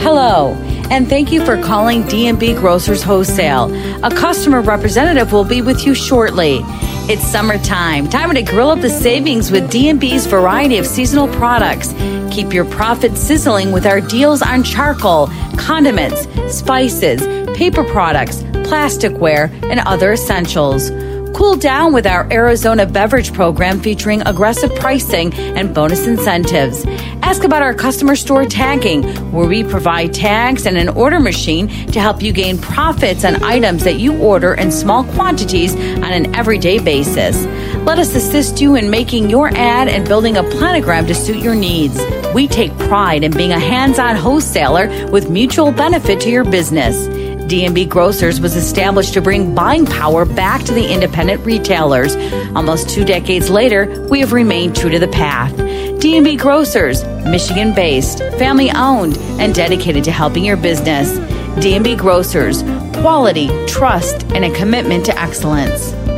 Hello, and thank you for calling D&B Grocers Wholesale. A customer representative will be with you shortly. It's summertime. Time to grill up the savings with D&B's variety of seasonal products. Keep your profits sizzling with our deals on charcoal, condiments, spices, paper products, plasticware, and other essentials. Cool down with our Arizona beverage program featuring aggressive pricing and bonus incentives. Ask about our customer store tagging, where we provide tags and an order machine to help you gain profits on items that you order in small quantities on an everyday basis. Let us assist you in making your ad and building a planogram to suit your needs. We take pride in being a hands-on wholesaler with mutual benefit to your business. D&B Grocers was established to bring buying power back to the independent retailers. Almost 2 decades later, we have remained true to the path. D&B Grocers, Michigan-based, family-owned, and dedicated to helping your business. D&B Grocers, quality, trust, and a commitment to excellence.